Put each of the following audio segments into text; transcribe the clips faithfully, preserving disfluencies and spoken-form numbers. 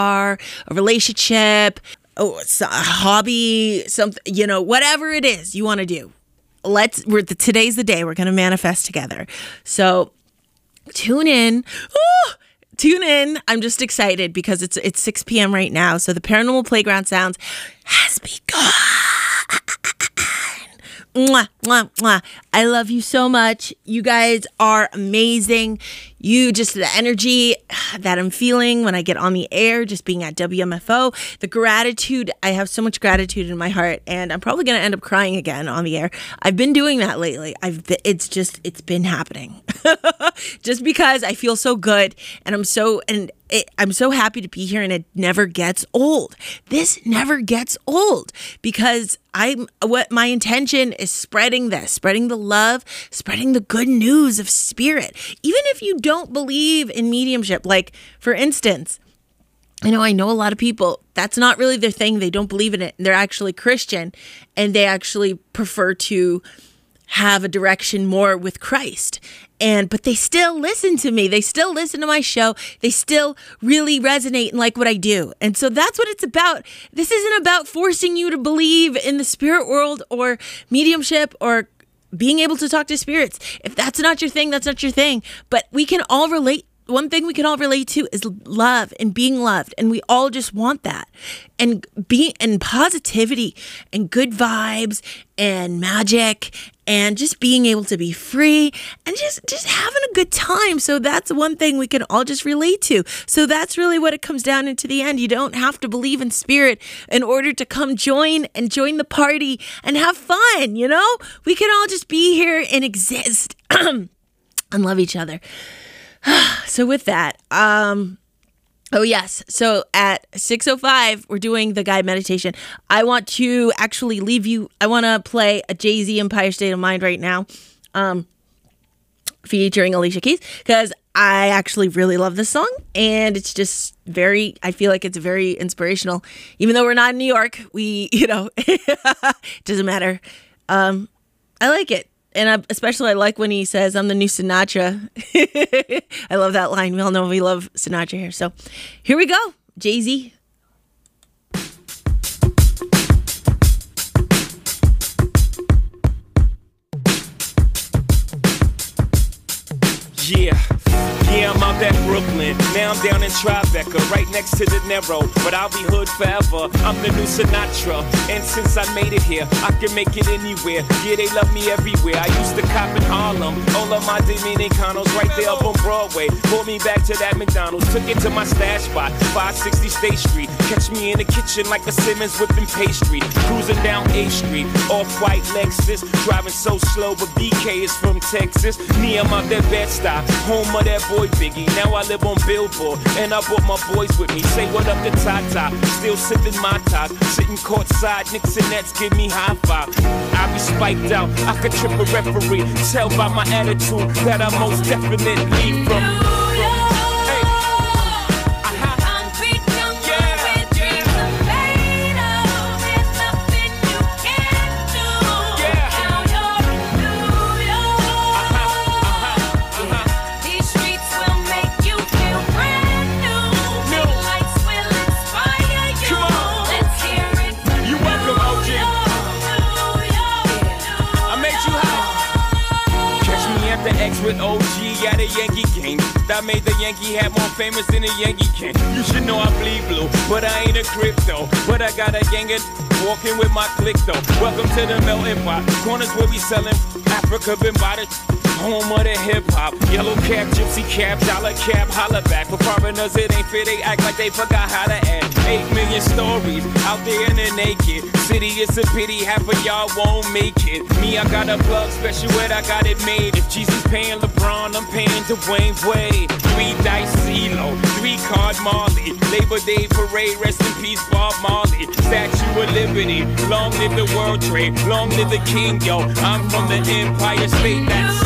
are, a relationship, oh, a hobby, something, you know, whatever it is you want to do. Let's, we're, today's the day we're going to manifest together. So tune in. Oh, tune in. I'm just excited because it's it's six p.m. right now. So the Paranormal Playground Sounds has begun. Mwah, mwah, mwah. I love you so much. You guys are amazing. You just, the energy that I'm feeling when I get on the air, just being at W M F O, the gratitude, I have so much gratitude in my heart, and I'm probably going to end up crying again on the air. I've been doing that lately. I've, it's just, it's been happening just because I feel so good, and I'm so, and it, I'm so happy to be here, and it never gets old. This never gets old because I'm, what my intention is spreading this, spreading the love, spreading the good news of spirit. Even if you don't believe in mediumship, like for instance, you know, I know a lot of people, that's not really their thing. They don't believe in it. They're actually Christian, and they actually prefer to have a direction more with Christ. And, but they still listen to me. They still listen to my show. They still really resonate and like what I do. And so that's what it's about. This isn't about forcing you to believe in the spirit world or mediumship or being able to talk to spirits. If that's not your thing, that's not your thing. But we can all relate. One thing we can all relate to is love and being loved. And we all just want that. And being and positivity and good vibes and magic and just being able to be free and just, just having a good time. So that's one thing we can all just relate to. So that's really what it comes down into the end. You don't have to believe in spirit in order to come join and join the party and have fun, you know? We can all just be here and exist and love each other. So with that, um, oh yes. So at six oh five, we're doing the guide meditation. I want to actually leave you, I want to play a Jay-Z Empire State of Mind right now, um, featuring Alicia Keys, because I actually really love this song, and it's just very, I feel like it's very inspirational. Even though we're not in New York, we, you know, it doesn't matter. Um, I like it. And I, especially I like when he says, I'm the new Sinatra. I love that line. We all know we love Sinatra here. So here we go. Jay-Z. Yeah. Yeah, I'm out at Brooklyn. Now I'm down in Tribeca, right next to De Niro. But I'll be hood forever. I'm the new Sinatra. And since I made it here, I can make it anywhere. Yeah, they love me everywhere. I used to cop in Harlem. All of my Dominicanos right there up on Broadway. Pulled me back to that McDonald's. Took it to my stash spot, five sixty State Street. Catch me in the kitchen like a Simmons whipping pastry. Cruising down A Street, off-white Lexus. Driving so slow, but B K is from Texas. Me, I'm out there Bed-Stuy, home of that boy Biggie. Now I live on Billboard, and I brought my boys with me. Say what up to Tata, still sipping my top. Sitting courtside, Knicks and Nets give me high five. I be spiked out, I could trip a referee. Tell by my attitude that I most definitely from. With O G at a Yankee game. That made the Yankee hat more famous than a Yankee can. You should know I bleed blue, but I ain't a crypto. But I got a gang of walking with my click though. Welcome to the melting pot. Corners where we selling Africa been by the home of the hip hop. Yellow cap, gypsy cap, dollar cap, holla back. For foreigners it ain't fair, they act like they forgot how to act. Eight million stories out there in the naked city. It's a pity half of y'all won't make it. Me, I got a plug special where I got it made. If Jesus paying LeBron, I'm paying Dwayne Wade. Three dice CeeLo, three card Marley. Labor Day parade, rest in peace Bob Marley. Statue of Liberty, long live the World Trade, long live the King, yo. I'm from the Empire State, that's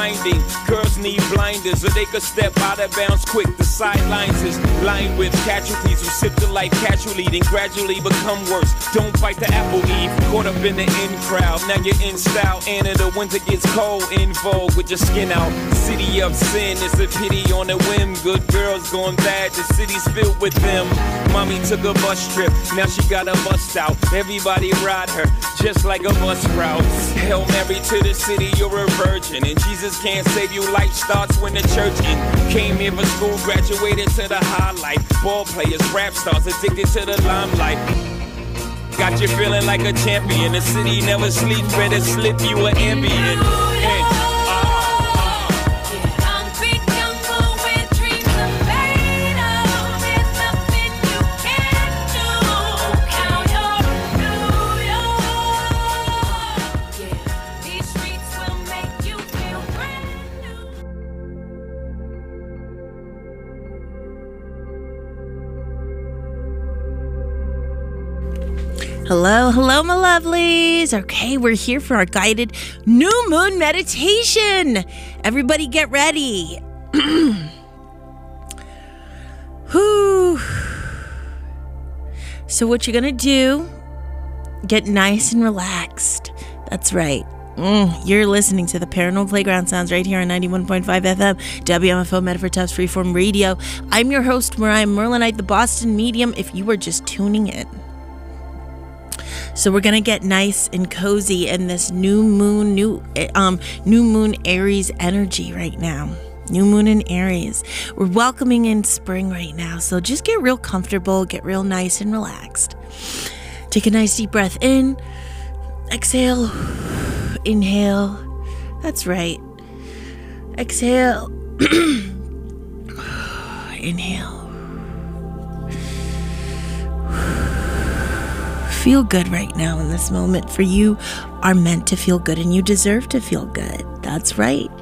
blinding. Girls need blinders so they could step out of bounds quick. The sidelines is lined with casualties who sip the life casually, then gradually become worse. Don't bite the apple, Eve. Caught up in the in crowd. Now you're in style, and in the winter gets cold. In vogue with your skin out. City of sin, it's a pity on a whim. Good girls going bad, the city's filled with them. Mommy took a bus trip, now she got a bust out. Everybody ride her, just like a bus route. Hail Mary to the city, you're a virgin. And Jesus can't save you, life starts when the church in. Came here for school, graduated to the highlight. Ball players, rap stars, addicted to the limelight. Got you feeling like a champion. The city never sleeps, better slip you an ambient. Hey. Hello, hello, my lovelies. Okay, we're here for our guided new moon meditation. Everybody get ready. Whew. So what you're going to do, get nice and relaxed. That's right. Mm, you're listening to the Paranormal Playground Sounds right here on ninety-one point five F M, W M F O Metaphor Tufts Freeform Radio. I'm your host, Mariah Merlinite, the Boston Medium, if you were just tuning in. So we're going to get nice and cozy in this new moon, new um, new moon Aries energy right now. New moon in Aries. We're welcoming in spring right now. So just get real comfortable, get real nice and relaxed. Take a nice deep breath in. Exhale. Inhale. That's right. Exhale. Inhale. Feel good right now in this moment, for you are meant to feel good and you deserve to feel good. That's right.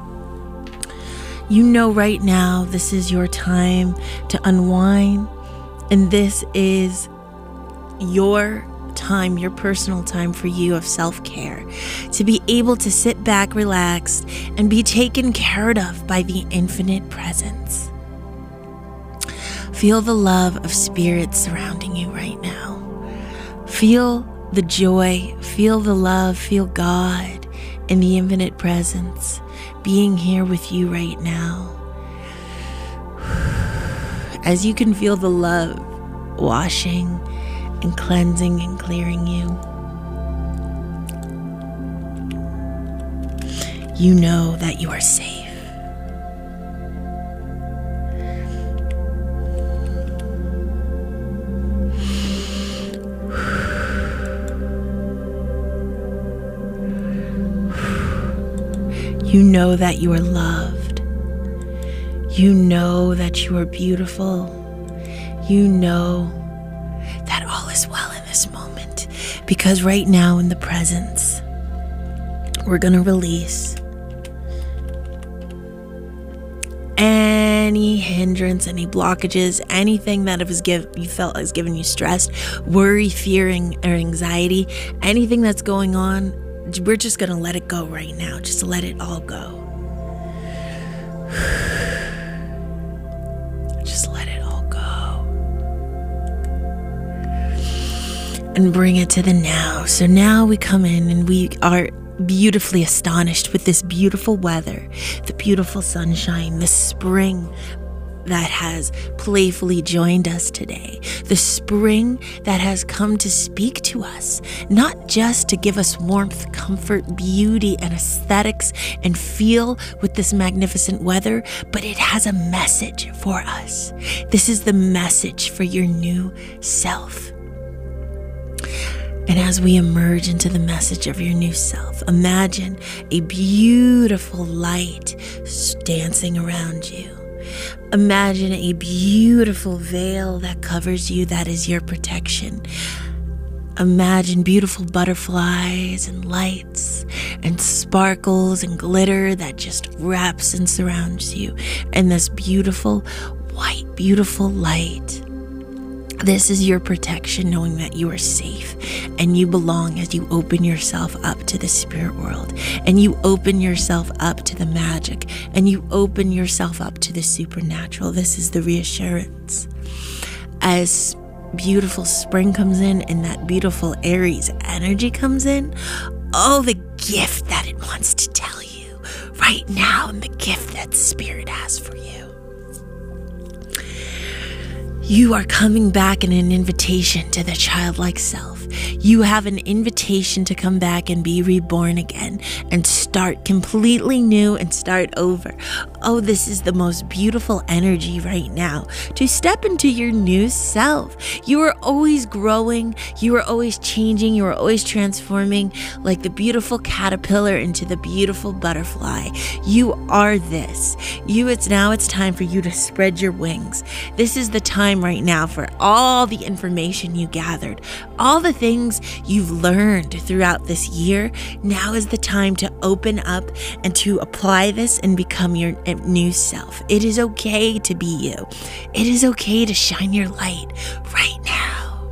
You know right now this is your time to unwind, and this is your time, your personal time for you of self-care, to be able to sit back, relaxed, and be taken care of by the infinite presence. Feel the love of spirit surrounding you right now. Feel the joy, feel the love, feel God in the infinite presence being here with you right now. As you can feel the love washing and cleansing and clearing you, you know that you are safe. You know that you are loved. You know that you are beautiful. You know that all is well in this moment. Because right now in the presence, we're going to release any hindrance, any blockages, anything that it was give, you felt has given you stress, worry, fear, or anxiety, anything that's going on. We're just going to let it go right now. Just let it all go. Just let it all go. And bring it to the now. So now we come in and we are beautifully astonished with this beautiful weather, the beautiful sunshine, the spring that has playfully joined us today, the spring that has come to speak to us, not just to give us warmth, comfort, beauty, and aesthetics and feel with this magnificent weather, but it has a message for us. This is the message for your new self. And as we emerge into the message of your new self, imagine a beautiful light dancing around you. Imagine a beautiful veil that covers you, that is your protection. Imagine beautiful butterflies and lights and sparkles and glitter that just wraps and surrounds you. And this beautiful, white, beautiful light This is your protection, knowing that you are safe and you belong as you open yourself up to the spirit world, and you open yourself up to the magic, and you open yourself up to the supernatural. This is the reassurance. As beautiful spring comes in and that beautiful Aries energy comes in, oh, the gift that it wants to tell you right now, and the gift that spirit has for you. You are coming back in an invitation to the childlike self. You have an invitation to come back and be reborn again and start completely new and start over. Oh, this is the most beautiful energy right now to step into your new self. You are always growing. You are always changing. You are always transforming like the beautiful caterpillar into the beautiful butterfly. You are this. You, it's now it's time for you to spread your wings. This is the time right now for all the information you gathered, all the things you've learned throughout this year. Now is the time to open up and to apply this and become your new self. It is okay to be you. It is okay to shine your light right now.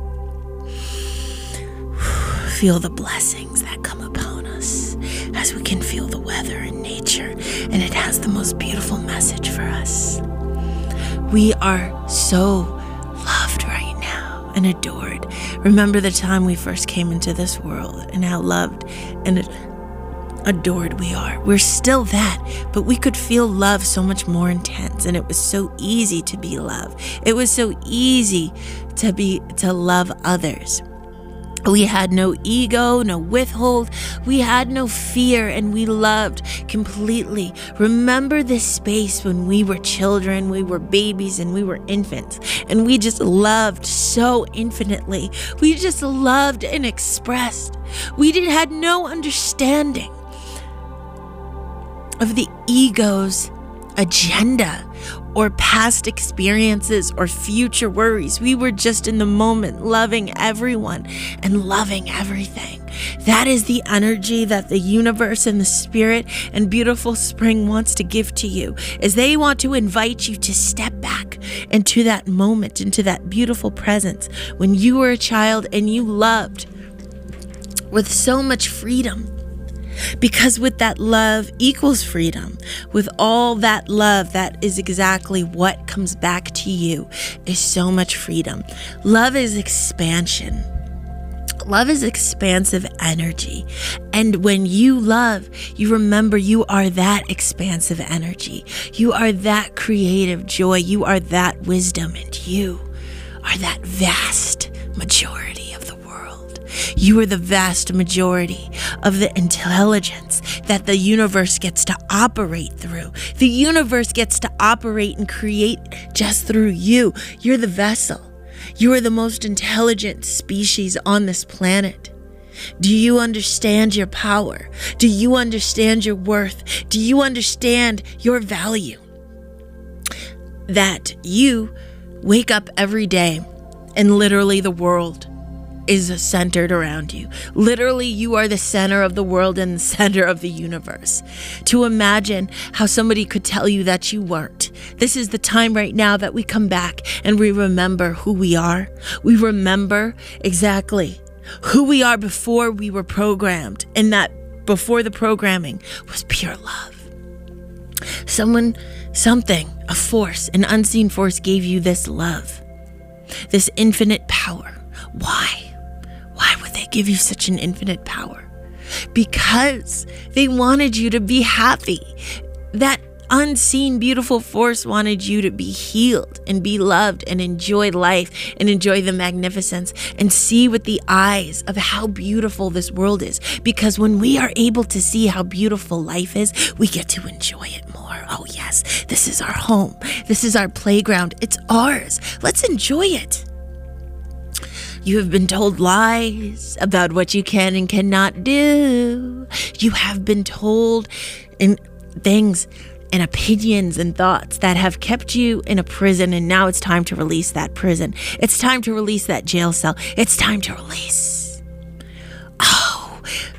Feel the blessings that come upon us as we can feel the weather and nature, and it has the most beautiful message for us. We are so loved right now and adored. Remember the time we first came into this world and how loved and adored we are. We're still that, but we could feel love so much more intense, and it was so easy to be loved. It was so easy to be to love others. We had no ego, no withhold. We had no fear, and we loved completely. Remember this space when we were children, we were babies, and we were infants, and we just loved so infinitely. We just loved and expressed. We did had no understanding of the ego's agenda or past experiences or future worries. We were just in the moment, loving everyone and loving everything. That is the energy that the universe and the spirit and beautiful spring wants to give to you, is they want to invite you to step back into that moment, into that beautiful presence when you were a child and you loved with so much freedom. Because with that love equals freedom. With all that love, that is exactly what comes back to you, is so much freedom. Love is expansion. Love is expansive energy. And when you love, you remember you are that expansive energy. You are that creative joy. You are that wisdom. And you are that vast majority of the world. You are the vast majority of the intelligence that the universe gets to operate through. The universe gets to operate and create just through you. You're the vessel. You are the most intelligent species on this planet. Do you understand your power? Do you understand your worth? Do you understand your value? That you wake up every day and literally the world is centered around you. Literally, you are the center of the world and the center of the universe. To imagine how somebody could tell you that you weren't. This is the time right now that we come back and we remember who we are. We remember exactly who we are before we were programmed, and that before the programming was pure love. Someone, something, a force, an unseen force gave you this love, this infinite power. Why? Why would they give you such an infinite power? Because they wanted you to be happy. That unseen beautiful force wanted you to be healed and be loved and enjoy life and enjoy the magnificence and see with the eyes of how beautiful this world is. Because when we are able to see how beautiful life is, we get to enjoy it more. Oh yes, this is our home. This is our playground. It's ours. Let's enjoy it. You have been told lies about what you can and cannot do. You have been told in things and opinions and thoughts that have kept you in a prison, and now it's time to release that prison. It's time to release that jail cell. It's time to release. Oh,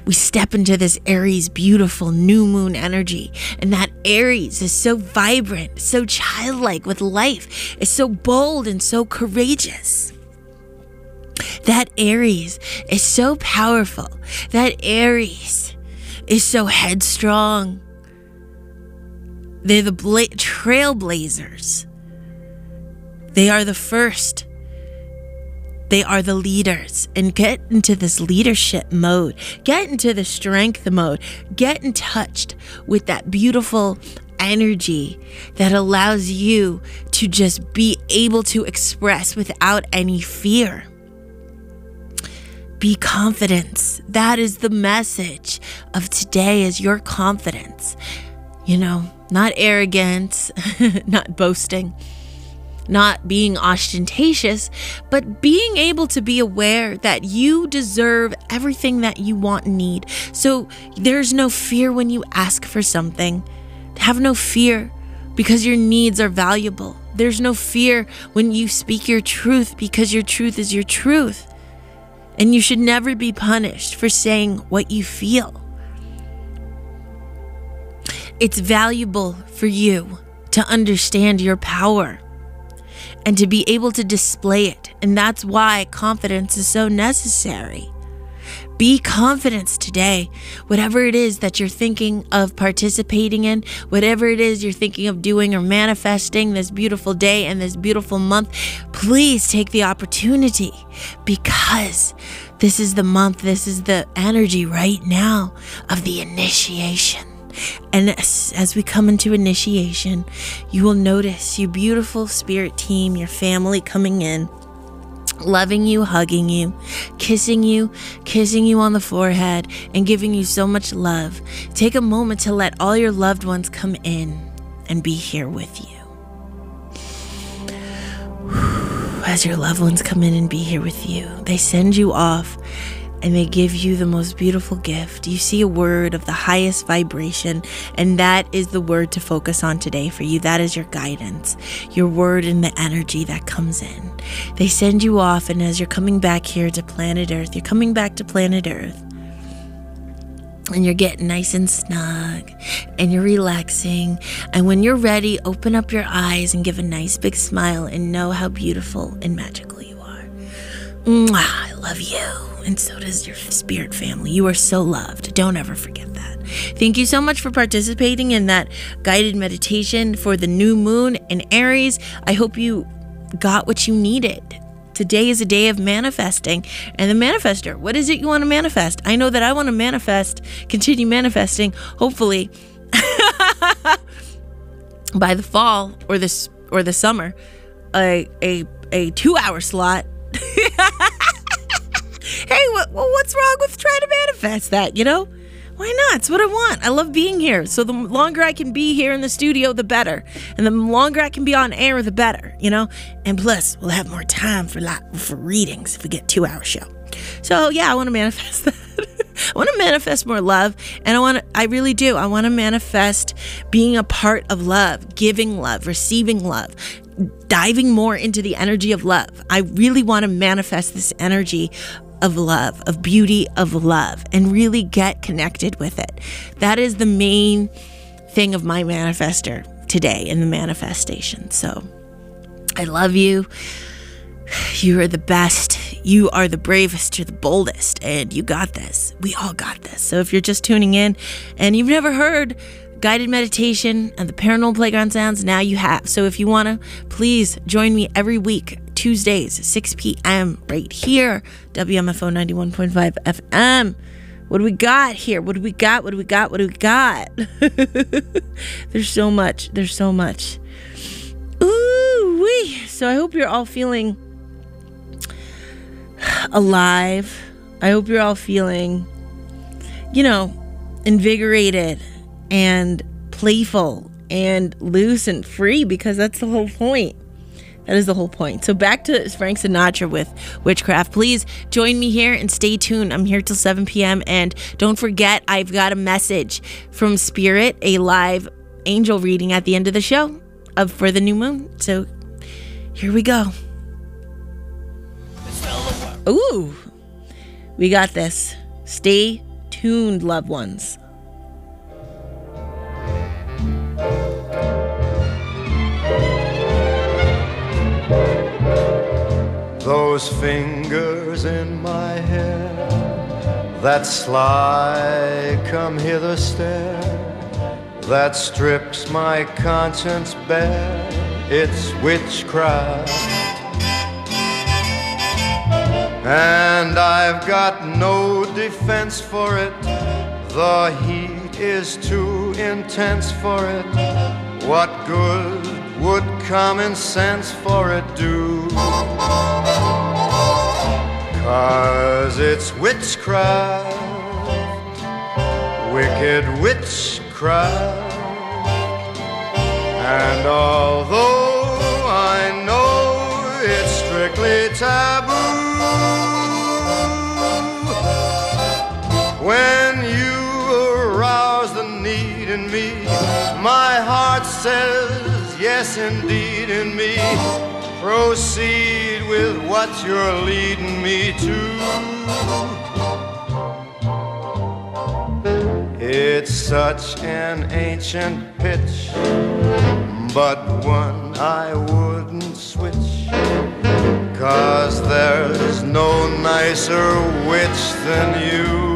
we step into this Aries beautiful new moon energy. And that Aries is so vibrant, so childlike with life, is so bold and so courageous. That Aries is so powerful. That Aries is so headstrong. They're the bla- trailblazers. They are the first. They are the leaders. And get into this leadership mode. Get into the strength mode. Get in touch with that beautiful energy that allows you to just be able to express without any fear. Be confident. That is the message of today, is your confidence. You know, not arrogance, not boasting, not being ostentatious, but being able to be aware that you deserve everything that you want and need. So there's no fear when you ask for something. Have no fear because your needs are valuable. There's no fear when you speak your truth because your truth is your truth. And you should never be punished for saying what you feel. It's valuable for you to understand your power and to be able to display it. And that's why confidence is so necessary. Be confident today. Whatever it is that you're thinking of participating in, whatever it is you're thinking of doing or manifesting this beautiful day and this beautiful month, please take the opportunity, because this is the month, this is the energy right now of the initiation. And as, as we come into initiation, you will notice your beautiful spirit team, your family coming in, loving you, hugging you, kissing you, kissing you on the forehead, and giving you so much love. Take a moment to let all your loved ones come in and be here with you. As your loved ones come in and be here with you, they send you off and they give you the most beautiful gift. You see a word of the highest vibration, and that is the word to focus on today for you. That is your guidance, your word and the energy that comes in. They send you off, and as you're coming back here to planet Earth, you're coming back to planet Earth, and you're getting nice and snug, and you're relaxing. And when you're ready, open up your eyes and give a nice big smile and know how beautiful and magical you are. Mwah, I love you. And so does your spirit family. You are so loved. Don't ever forget that. Thank you so much for participating in that guided meditation for the new moon in Aries. I hope you got what you needed. Today is a day of manifesting. And the manifester, what is it you want to manifest? I know that I want to manifest, continue manifesting, hopefully by the fall or this or the summer, a a a two hour slot. Hey, what, what's wrong with trying to manifest that, you know? Why not? It's what I want. I love being here. So the longer I can be here in the studio, the better. And the longer I can be on air, the better, you know? And plus, we'll have more time for like, for readings if we get a two-hour show. So yeah, I want to manifest that. I want to manifest more love. And I want to, I really do. I want to manifest being a part of love, giving love, receiving love, diving more into the energy of love. I really want to manifest this energy of love, of beauty, of love, and really get connected with it. That is the main thing of my manifester today in the manifestation. So I love you. You are the best. You are the bravest. You're the boldest, and you got this. We all got this. So if you're just tuning in and you've never heard guided meditation and the Paranormal Playground Sounds, now you have. So if you want to, please join me every week, Tuesdays, six p.m. right here, W M F O ninety-one point five F M. What do we got here? What do we got? What do we got? What do we got? There's so much. There's so much. Ooh wee. So I hope you're all feeling alive. I hope you're all feeling, you know, invigorated and playful and loose and free, because that's the whole point. That is the whole point. So back to Frank Sinatra with Witchcraft. Please join me here and stay tuned. I'm here till seven p.m. And don't forget, I've got a message from Spirit, a live angel reading at the end of the show of for the new moon. So here we go. Ooh, we got this. Stay tuned. tuned loved ones. Those fingers in my hair, that sly come hither stare, that strips my conscience bare, it's witchcraft. And I've got no defense for it, the heat is too intense for it. What good would common sense for it do? 'Cause it's witchcraft, wicked witchcraft. And although I know it's strictly taboo, when you arouse the need in me, my heart says yes indeed in me. Proceed with what you're leading me to. It's such an ancient pitch, but one I wouldn't switch, 'cause there's no nicer witch than you.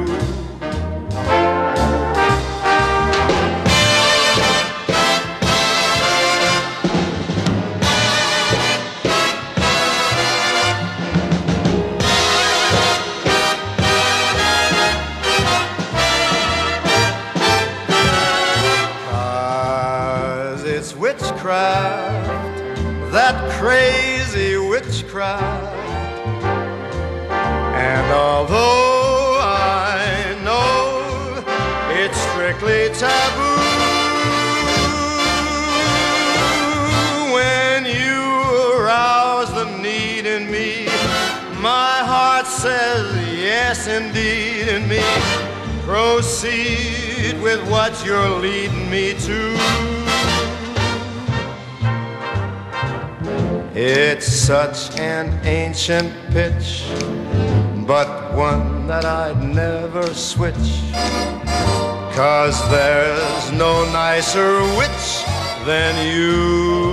That crazy witchcraft. And although I know it's strictly taboo, when you arouse the need in me, my heart says yes indeed in me. Proceed with what you're leading me to. It's such an ancient pitch, but one that I'd never switch, 'cause there's no nicer witch than you.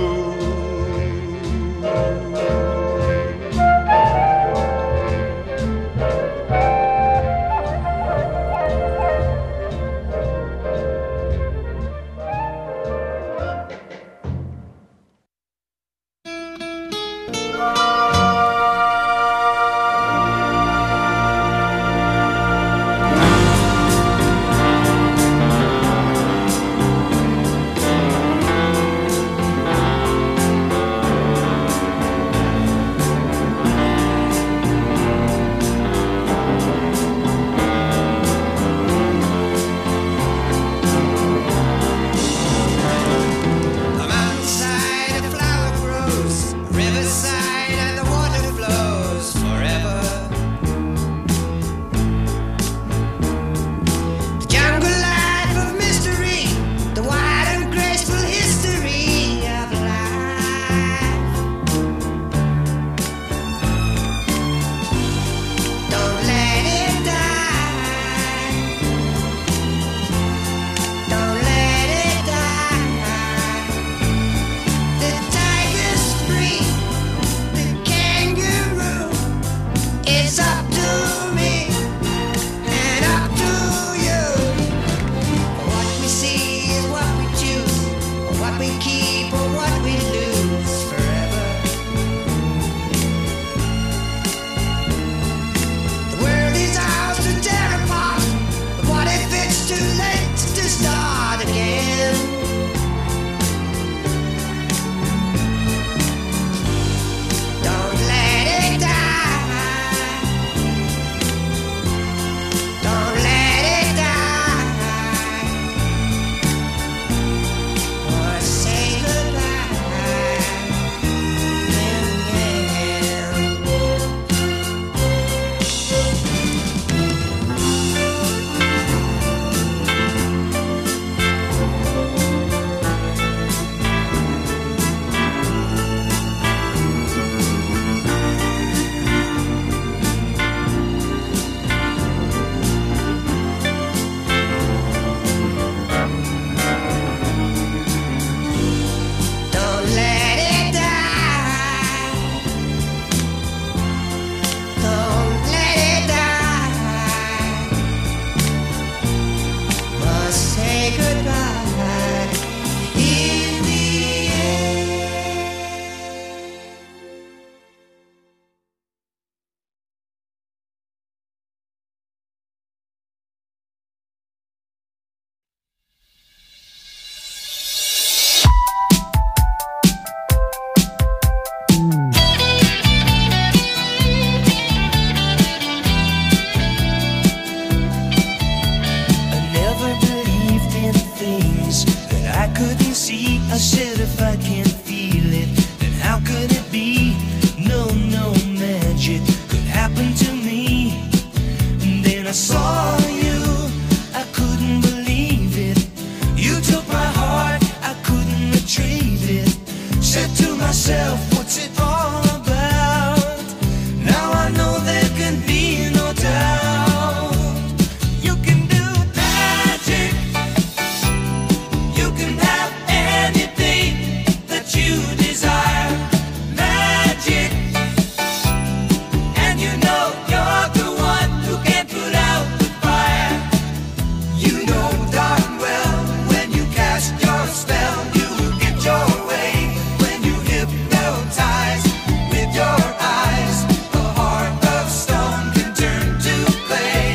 I saw you, I couldn't believe it. You took my heart, I couldn't retrieve it. Said to myself, what's it all about? Now I know there can be no doubt. You can do magic. You can have anything that you desire. Magic. And you know you're the one who can put out the fire. You know darn well when you cast your spell, you will get your way. When you hypnotize with your eyes, a heart of stone can turn to clay.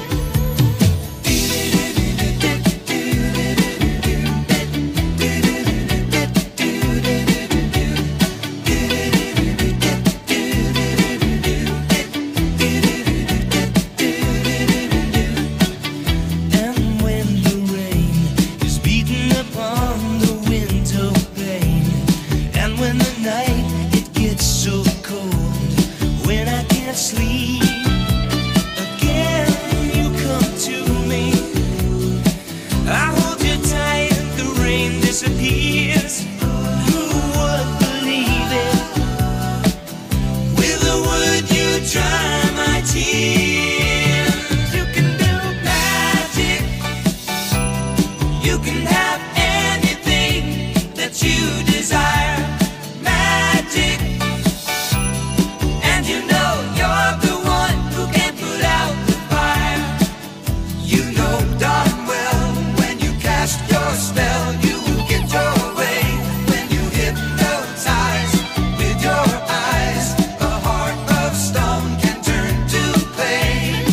And when the rain is beating upon the window pane, and when the night it gets so cold, when I can't sleep, again you come to me. I hold you tight and the rain disappears. Who would believe it? With a word you dry my tears. You can do magic. You can have anything that you desire. Magic. And you know you're the one who can put out the fire. You know darn well when you cast your spell, you will get your way. When you hypnotize with your eyes, a heart of stone can turn to clay.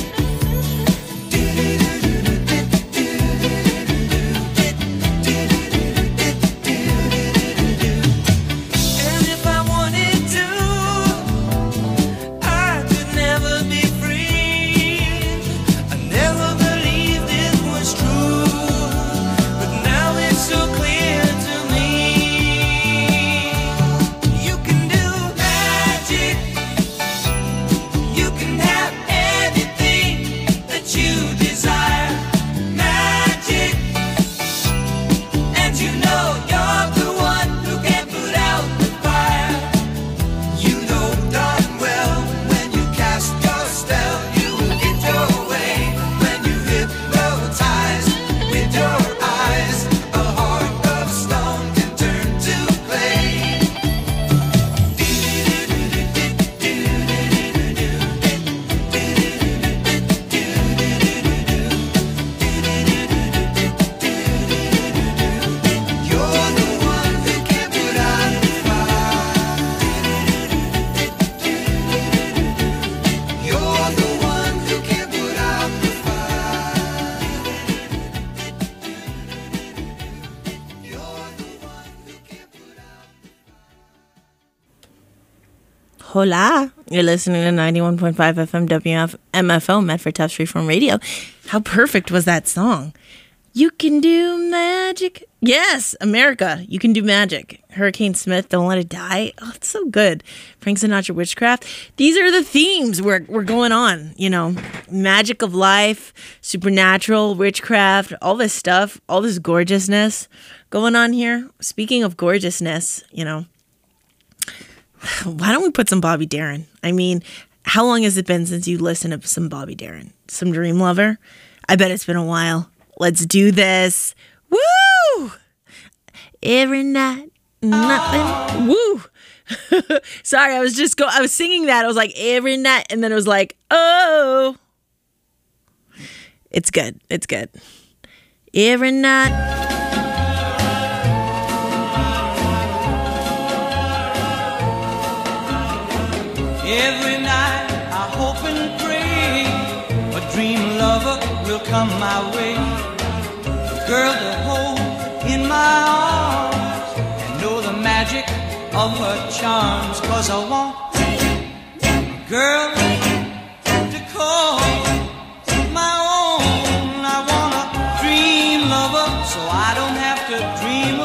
And if I wanted to, I could never be free. I never believed it was true, but now it's so clear to me. You can do magic. You can have anything that you desire. Magic. And you know you're the one who can put out the fire. You know darn well when you cast your spell, you will get your way. When you hypnotize with your eyes, a heart of stone can turn to clay. You're the one who can put out the fire. You're the one who can put out the fire. You're the one who can put out. Hola. You're listening to ninety-one point five F M W F M F O, Medford Tufts Freeform Radio. How perfect was that song? You can do magic. Yes, America, you can do magic. Hurricane Smith, Don't Let It Die. Oh, it's so good. Frank Sinatra, Witchcraft. These are the themes we're, we're going on, you know. Magic of life, supernatural, witchcraft, all this stuff, all this gorgeousness going on here. Speaking of gorgeousness, you know, why don't we put some Bobby Darin? I mean, how long has it been since you listened to some Bobby Darin? Some Dream Lover? I bet it's been a while. Let's do this. Woo! Every night, nothing. Woo! Sorry, I was just go. I was singing that. I was like every night, and then it was like, oh, it's good. It's good. Every night. Every night I hope and pray a dream lover will come my way. A girl to hold in my arms and know the magic of her charms. Cause I want a girl to call my own. I want a dream lover so I don't have to dream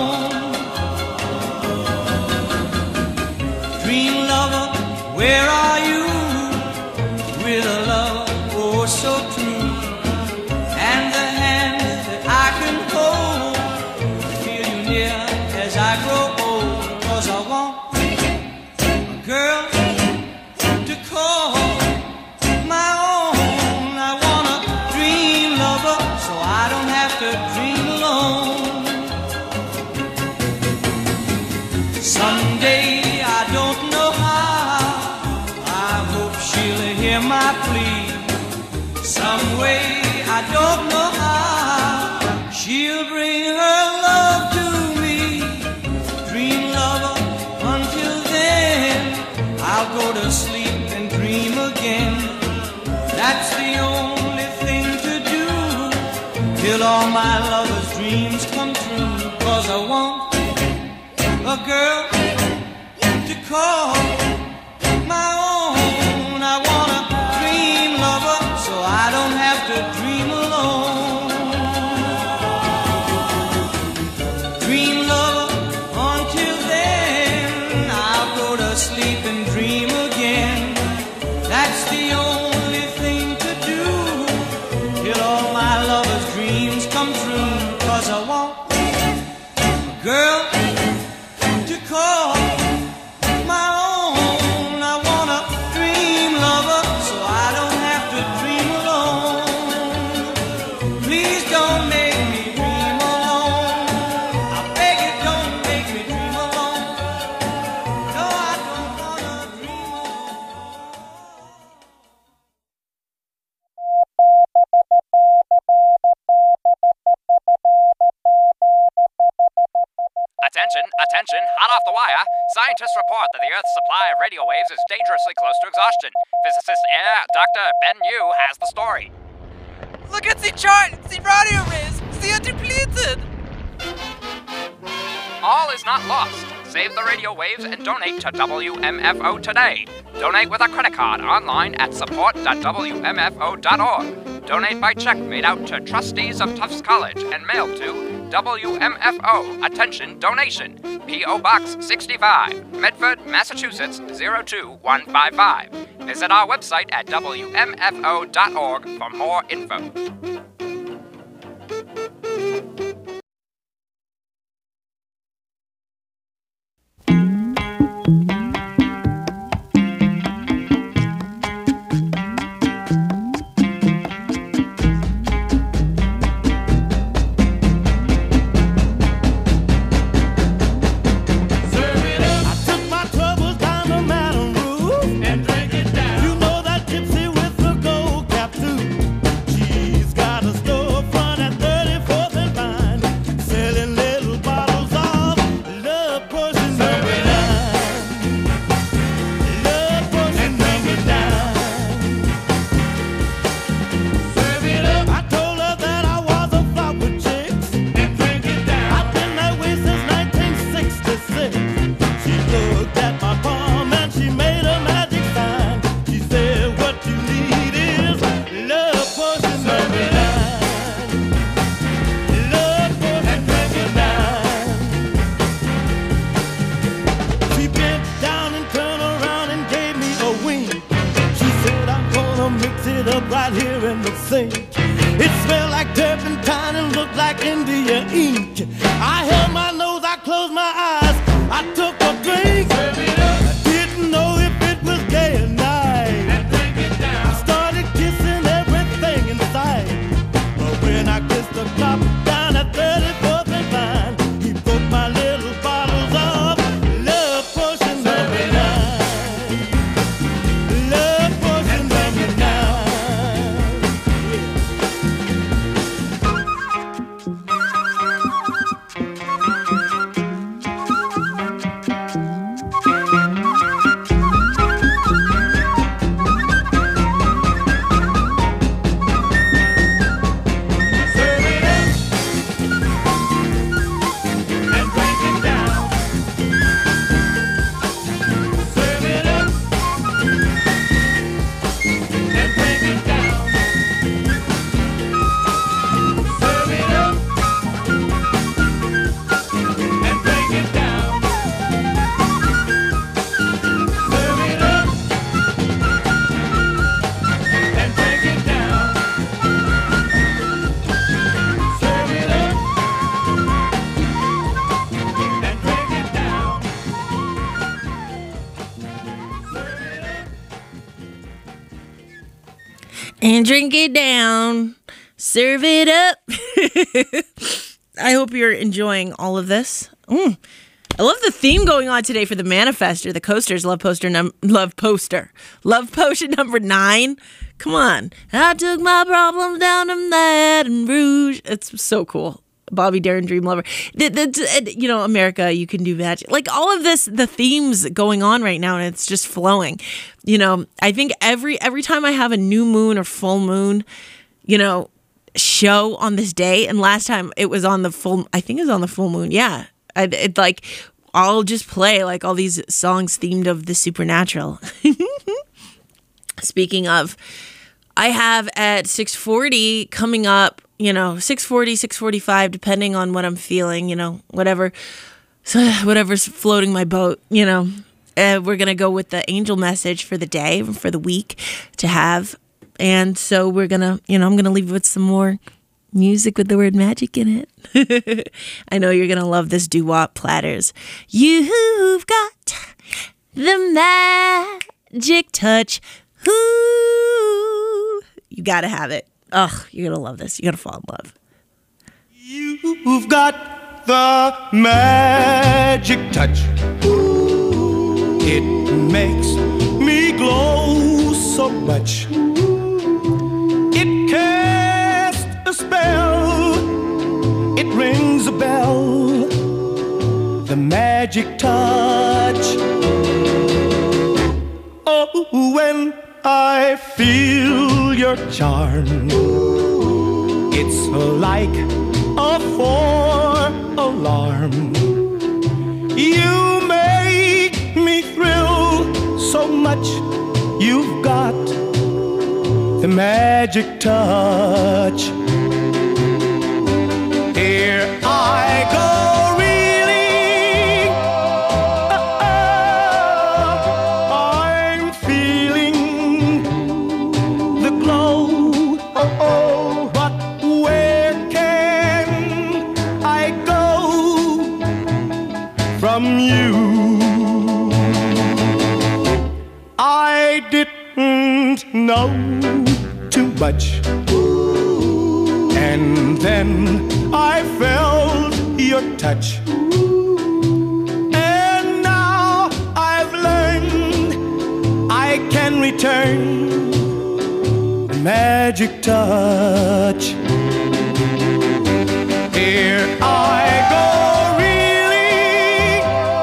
alone. Dream lover, where are you? With a love oh so so true, and the hand that I can hold, feel you near as I grow old. 'Cause I want a girl to call my own. I want a dream lover so I don't have to dream alone. Someday, I don't know how, I hope she'll hear my plea. Some way, I don't know how, she'll bring her love to me. Dream lover, until then, I'll go to sleep and dream again. That's the only thing to do, till all my lover's dreams come true. 'Cause I want a girl to call my own. I want a dream lover so I don't have to dream alone. Dream lover, until then, I'll go to sleep and dream again. That's the only thing to do, till all my lover's dreams come true. 'Cause I want a girl to call my own. I want a dream lover so I don't have to dream alone. Please don't make me dream alone. I beg you, don't make me dream alone. No, I don't wanna dream alone. Attention, attention, hot off the wire. Scientists report that the Earth's supply of radio waves is dangerously close to exhaustion. Physicist Air Doctor Ben Yu has the story. Look at the chart! The radio waves! They are depleted! All is not lost. Save the radio waves and donate to W M F O today. Donate with a credit card online at support dot W M F O dot org. Donate by check made out to trustees of Tufts College and mailed to W M F O, attention, donation, P O Box sixty-five, Medford, Massachusetts zero two one five five. Visit our website at W M F O dot org for more info. It smelled like turpentine and looked like India ink. I held my nose, I closed my eyes, I took a drink. I didn't know if it was day or night. I started kissing everything in sight. But when I kissed the cop down at thirty-fourth and Vine, he broke my little bottles of love potion number nine. Love potion number nine. and drink it down. Serve it up. I hope you're enjoying all of this. Mm. I love the theme going on today for the Manifester, the coasters, love poster, num- love poster, love potion number nine. Come on. I took my problems down to Baton Rouge. It's so cool. Bobby Darin, Dream Lover. The, the, you know, America, you can do magic. Like all of this, the themes going on right now, and it's just flowing. You know, I think every every time I have a new moon or full moon, you know, show on this day, and last time it was on the full, I think it was on the full moon. Yeah. I, it like, I'll just play like all these songs themed of the supernatural. Speaking of, I have at six forty coming up, you know, six forty, six forty-five, depending on what I'm feeling, you know, whatever, so whatever's floating my boat, you know, uh, we're going to go with the angel message for the day, for the week to have. And so we're going to, you know, I'm going to leave with some more music with the word magic in it. I know you're going to love this doo-wop Platters. You've got the magic touch. Ooh. You got to have it. Ugh, you're going to love this. You're going to fall in love. You've got the magic touch. It makes me glow so much. It casts a spell. It rings a bell. The magic touch. Oh, when I feel your charm, it's like a four-alarm. You make me thrill so much. You've got the magic touch. Here I go, reeling. Uh-oh. I'm feeling the glow. Oh, but where can I go from you? I didn't know too much, and then I felt your touch, and now I've learned I can return the magic touch. Here I go, really.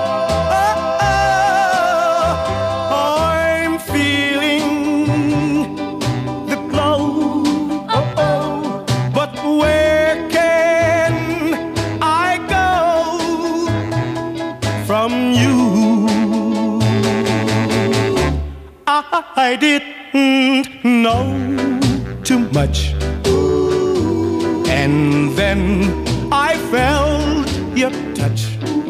Oh, I'm feeling the glow. Oh, oh, but where can I go from you? I didn't know too much, and then I felt your touch,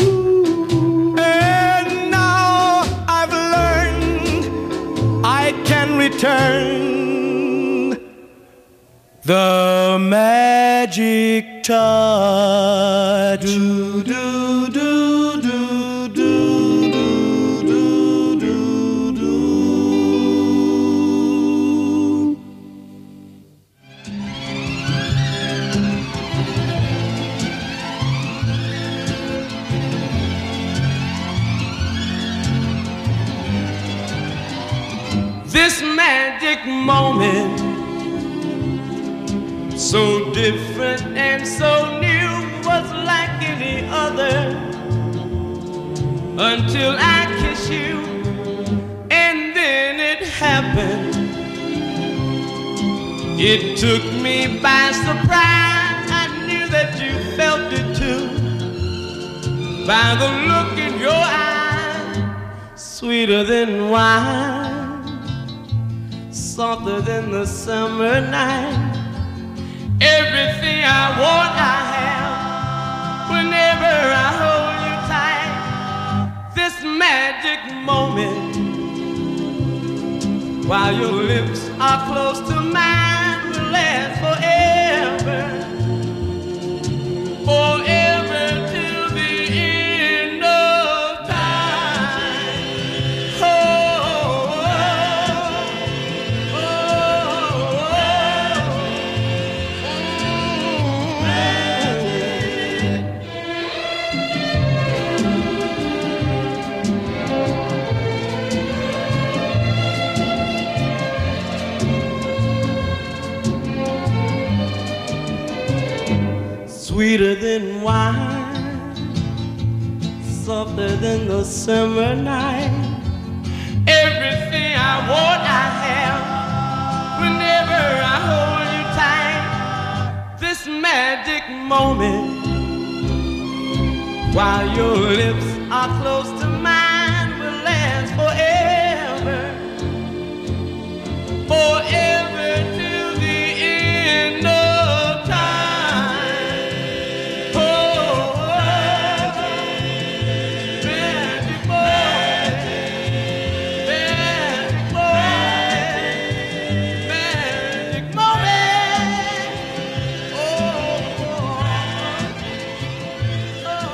and now I've learned I can return the magic touch. Do, do, do, do, do, do, do, do, do. This magic moment, so different and so new, was like any other until I kissed you, and then it happened. It took me by surprise. I knew that you felt it too, by the look in your eye, sweeter than wine, softer than the summer night. Everything I want, I have whenever I hold you tight. This magic moment, while your lips are close to mine, will last forever, forever till the end of time. Oh, oh, oh, oh. sweeter than wine, softer than the summer night. Everything I want, I have. Whenever I hold you tight, this magic moment, while your lips are close to mine, will last forever, forever till the end of time. Oh, magic moment, magic moment, magic moment. Oh, oh, oh.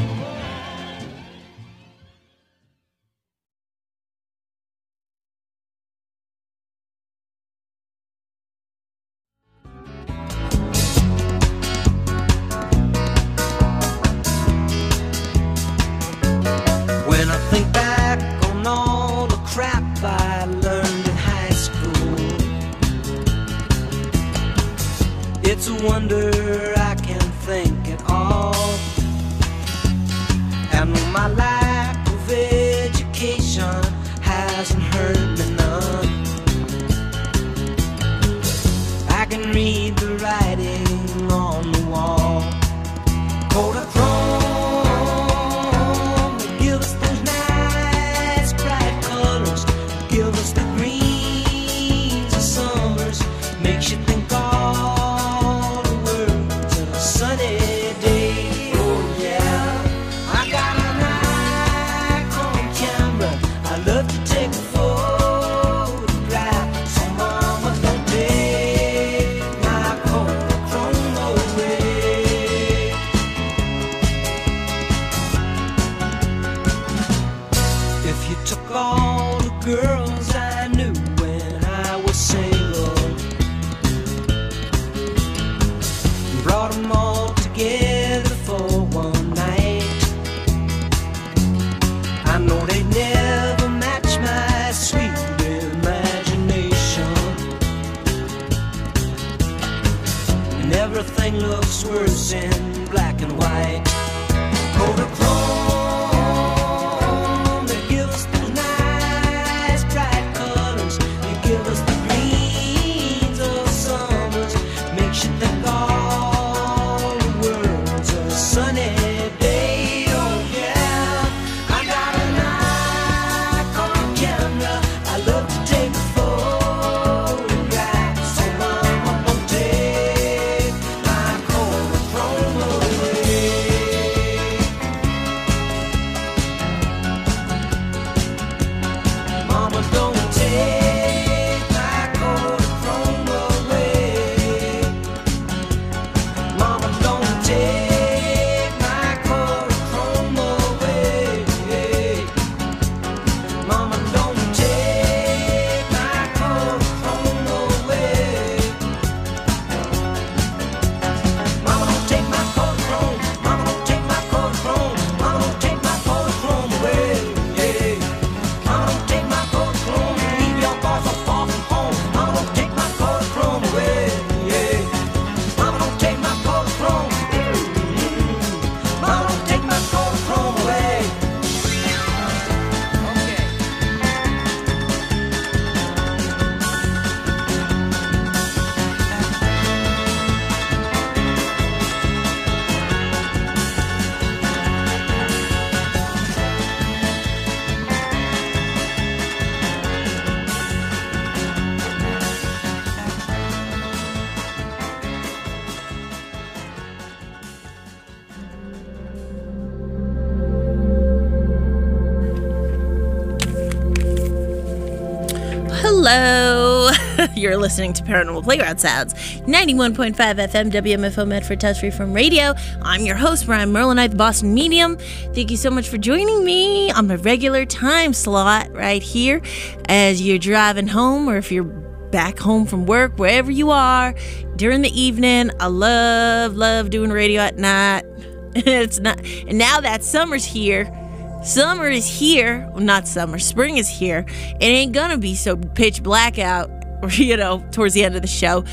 When I think back on all the crap I learned in high school, it's a wonder I can think at all. And my lack of education hasn't hurt me none. I can read the writing on the wall. Kodachrome, they give us those nice bright colors, give us the greens of summers, makes you think all the world's a sunny day. Oh yeah, I got an Nikon camera, I love to take a photograph. So mama, don't take my Kodachrome away. If you took all the girls I knew when I was single, and brought them all together for one night, I know they never match my sweet imagination. And everything looks worse in black and white. Kodachrome, they give us those nice bright colors, they give us the greens of summers, makes you think all the world's a sunny day. Oh yeah, I got a Nikon camera, I love to take photographs. So mama, don't take my Kodachrome away. Mama, don't take my Kodachrome away. Mama, don't take my Kodachrome away. Mama, don't take my Kodachrome away. Mama, don't take my Kodachrome. Mama, don't take my Kodachrome. Mama, don't take my Kodachrome away. Mama, don't take my Kodachrome. Leave your boy so far from home. Mama, don't take my Kodachrome away. Mama, don't take my Kodachrome. Mama, don't take my Kodachrome away. Hello. You're listening to Paranormal Playground Sounds, ninety-one point five F M, W M F O Medford, Touch Free from Radio. I'm your host, Brian Merlinite, the Boston Medium. Thank you so much for joining me on my regular time slot right here as you're driving home, or if you're back home from work, wherever you are, during the evening. I love, love doing radio at night. It's not, and now that summer's here, summer is here. Well, not summer, spring is here. It ain't gonna be so pitch black out, you know, towards the end of the show.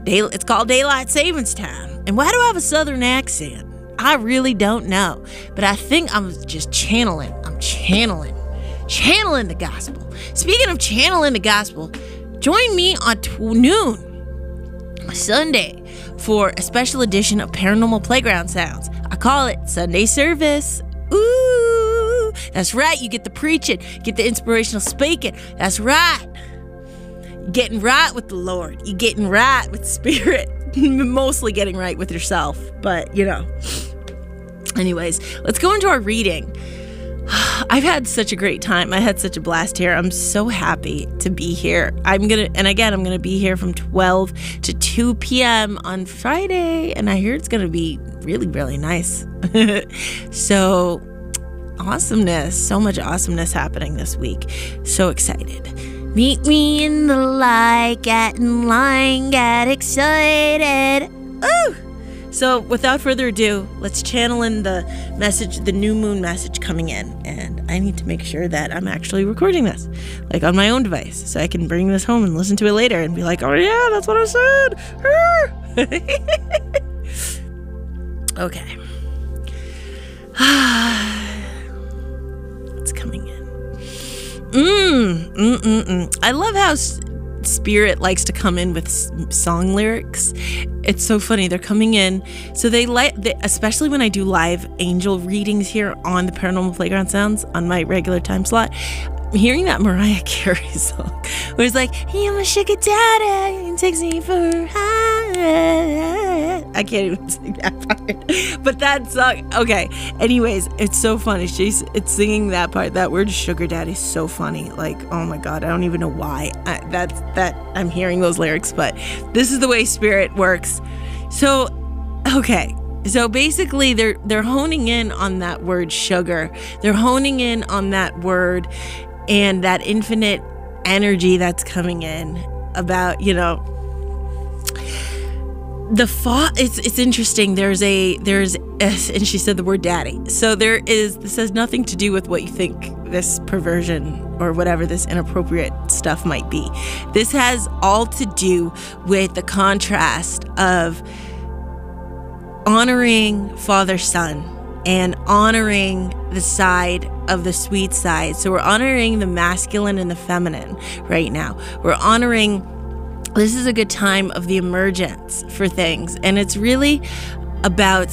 Day, it's called daylight savings time. And why do I have a southern accent? I really don't know. But I think I'm just channeling. I'm channeling. Channeling the gospel. Speaking of channeling the gospel, join me on t- noon Sunday for a special edition of Paranormal Playground Sounds. I call it Sunday Service. Ooh, that's right. You get the preaching, get the inspirational speaking. That's right. You're getting right with the Lord. You're getting right with Spirit. Mostly getting right with yourself, but you know. Anyways, let's go into our reading. I've had such a great time. I had such a blast here. I'm so happy to be here. I'm going to, and again, I'm going to be here from twelve to two p.m. on Friday, and I hear it's going to be really, really nice. So, awesomeness. So much awesomeness happening this week. So excited. Meet me in the light, get in line, get excited. Ooh! So without further ado, let's channel in the message, the new moon message coming in. And I need to make sure that I'm actually recording this, like on my own device, so I can bring this home and listen to it later and be like, oh yeah, that's what I said. Okay. It's coming in. Mm, mm, mm, mm. I love how Spirit likes to come in with song lyrics. It's so funny. They're coming in. So they like, especially when I do live angel readings here on the Paranormal Playground Sounds on my regular time slot, I'm hearing that Mariah Carey song where it's like, hey, I'm a sugar daddy and takes me for a ride. I can't even sing that part. But that song, okay. Anyways, it's so funny. She's it's singing that part. That word sugar daddy is so funny. Like, oh my God, I don't even know why I, that's that I'm hearing those lyrics, but this is the way Spirit works. So, okay. So basically they're they're honing in on that word sugar. They're honing in on that word and that infinite energy that's coming in about, you know, the fa- it's it's interesting. There's a there's a, and she said the word daddy. So there is this has nothing to do with what you think this perversion or whatever this inappropriate stuff might be. This has all to do with the contrast of honoring father son and honoring the side of the sweet side. So we're honoring the masculine and the feminine right now. We're honoring, this is a good time of the emergence for things. And it's really about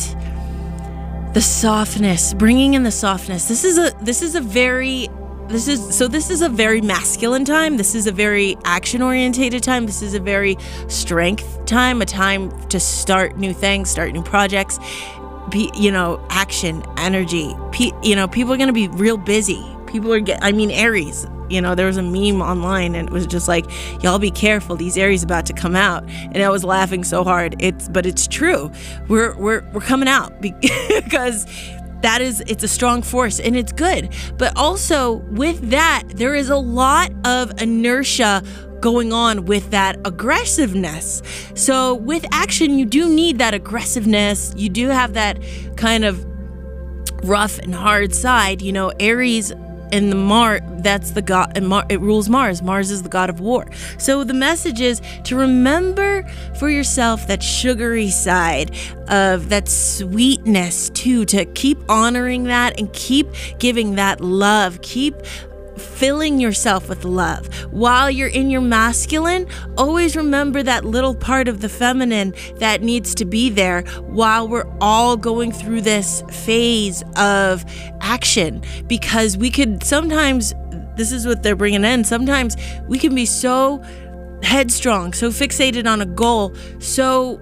the softness, bringing in the softness. This is a, this is a very, this is, so this is a very masculine time. This is a very action orientated time. This is a very strength time, a time to start new things, start new projects. Be, you know, action, energy. Pe- you know, people are going to be real busy. People are get. I mean, Aries. You know, there was a meme online, and it was just like, "Y'all be careful. These Aries about to come out." And I was laughing so hard. It's, but it's true. We're we're we're coming out because that is, it's a strong force and it's good. But also with that, there is a lot of inertia going on with that aggressiveness. So with action, you do need that aggressiveness. You do have that kind of rough and hard side. You know, Aries and the Mars, that's the god, and Mar- it rules Mars. Mars is the god of war. So the message is to remember for yourself that sugary side of that sweetness too, to keep honoring that and keep giving that love. Keep filling yourself with love. While you're in your masculine, always remember that little part of the feminine that needs to be there while we're all going through this phase of action. Because we could sometimes, this is what they're bringing in, sometimes we can be so headstrong, so fixated on a goal, so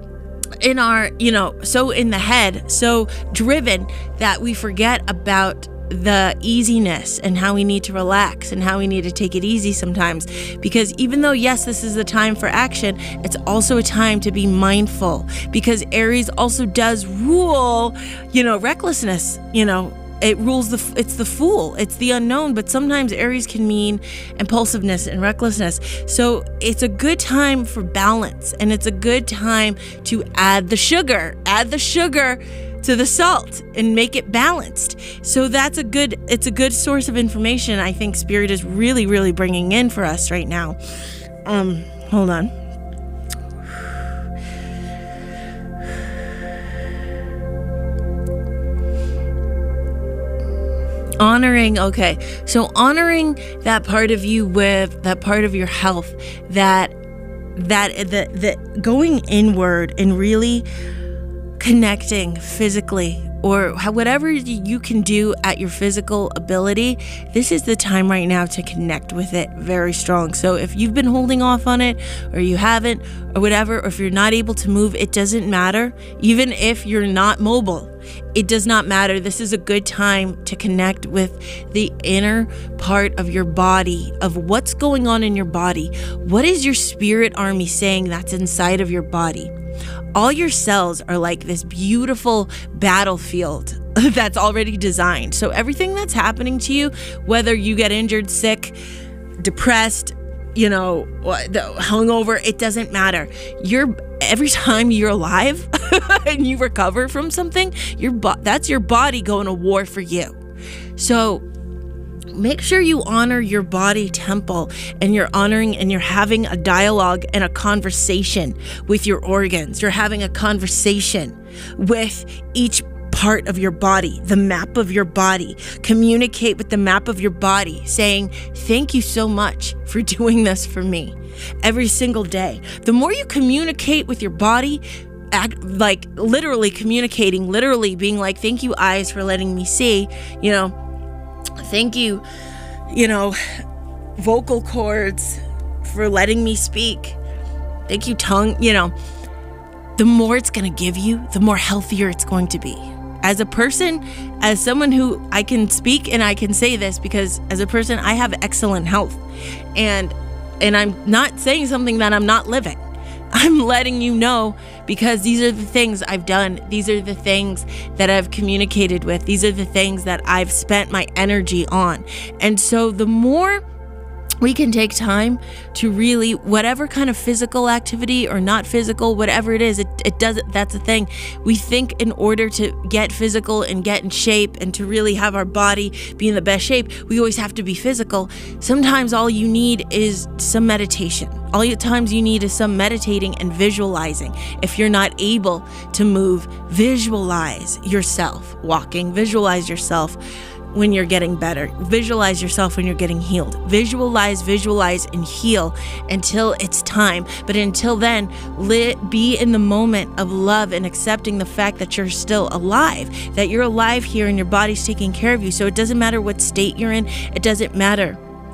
in our, you know, so in the head, so driven that we forget about the easiness and how we need to relax and how we need to take it easy sometimes. Because even though, yes, this is a time for action, it's also a time to be mindful, because Aries also does rule, you know, recklessness. You know, it rules the, it's the fool, it's the unknown, but sometimes Aries can mean impulsiveness and recklessness. So it's a good time for balance, and it's a good time to add the sugar, add the sugar to the salt and make it balanced. So that's a good, it's a good source of information I think Spirit is really, really bringing in for us right now. Um, hold on. Honoring, okay. So honoring that part of you with that part of your health, that that the the going inward and really connecting physically, or how, whatever you can do at your physical ability, this is the time right now to connect with it very strong. So if you've been holding off on it, or you haven't, or whatever, or if you're not able to move, it doesn't matter. Even if you're not mobile, it does not matter. This is a good time to connect with the inner part of your body, of what's going on in your body. What is your spirit army saying that's inside of your body? All your cells are like this beautiful battlefield that's already designed. So everything that's happening to you, whether you get injured, sick, depressed, you know, hungover, it doesn't matter. You're every time you're alive and you recover from something, your bo- that's your body going to war for you. So make sure you honor your body temple, and you're honoring and you're having a dialogue and a conversation with your organs. You're having a conversation with each part of your body, the map of your body. Communicate with the map of your body, saying, thank you so much for doing this for me every single day. The more you communicate with your body, act like literally communicating, literally being like, thank you, eyes, for letting me see, you know, thank you, you know, vocal cords, for letting me speak. Thank you, tongue, you know, the more it's going to give you, the more healthier it's going to be. As a person, as someone who I can speak and I can say this because as a person, I have excellent health. And and I'm not saying something that I'm not living. I'm letting you know because these are the things I've done. These are the things that I've communicated with. These are the things that I've spent my energy on. And so the more we can take time to really, whatever kind of physical activity or not physical, whatever it is, it, it doesn't, that's the thing. We think in order to get physical and get in shape and to really have our body be in the best shape, we always have to be physical. Sometimes all you need is some meditation. All the times you need is some meditating and visualizing. If you're not able to move, visualize yourself walking, visualize yourself when you're getting better. Visualize yourself when you're getting healed. Visualize, visualize, and heal until it's time. But until then, let, be in the moment of love and accepting the fact that you're still alive, that you're alive here and your body's taking care of you. So it doesn't matter what state you're in. It doesn't matter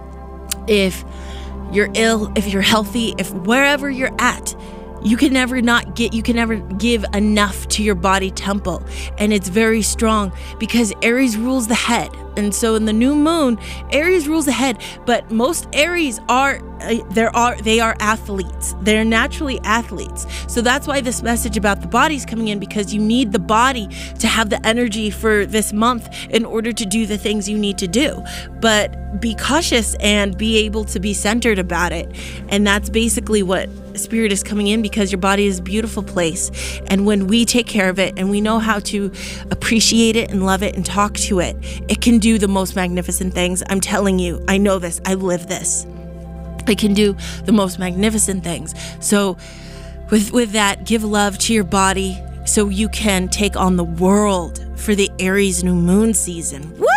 if you're ill, if you're healthy, if wherever you're at, you can never not get, you can never give enough to your body temple. And it's very strong because Aries rules the head. And so in the new moon, Aries rules the head, but most Aries are, uh, there are, they are athletes. They're naturally athletes. So that's why this message about the body's coming in, because you need the body to have the energy for this month in order to do the things you need to do. But be cautious and be able to be centered about it. And that's basically what Spirit is coming in, because your body is a beautiful place. And when we take care of it and we know how to appreciate it and love it and talk to it, it can do the most magnificent things. I'm telling you, I know this, I live this. It can do the most magnificent things. So with, with that, give love to your body so you can take on the world for the Aries new moon season. Woo!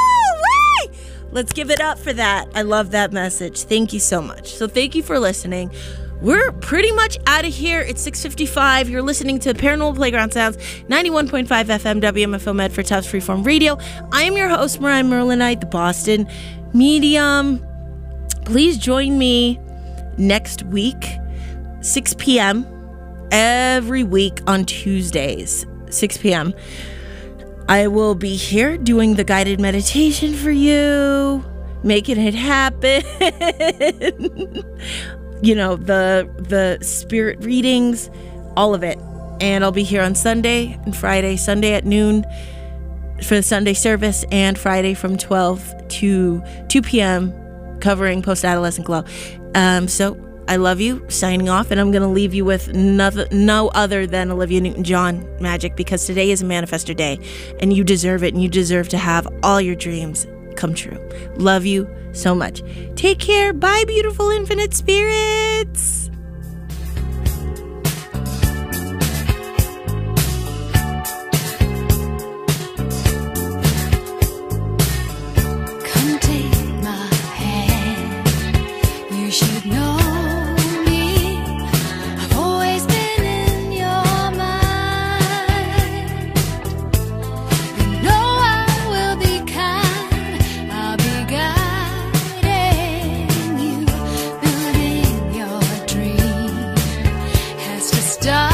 Woo! Let's give it up for that. I love that message. Thank you so much. So thank you for listening. We're pretty much out of here. It's six fifty-five. You're listening to Paranormal Playground Sounds, ninety-one point five F M, W M F O Med for Tufts Freeform Radio. I am your host, Mariah Merlinite, the Boston Medium. Please join me next week, six p.m. every week on Tuesdays, six p.m. I will be here doing the guided meditation for you, making it happen. You know, the the spirit readings, all of it. And I'll be here on Sunday and Friday, Sunday at noon for the Sunday service, and Friday from twelve to two p.m. covering post-adolescent glow. Um, so I love you, signing off, and I'm going to leave you with no, no other than Olivia Newton-John magic, because today is a manifestor day, and you deserve it, and you deserve to have all your dreams come true. Love you so much. Take care. Bye, beautiful infinite spirits. die.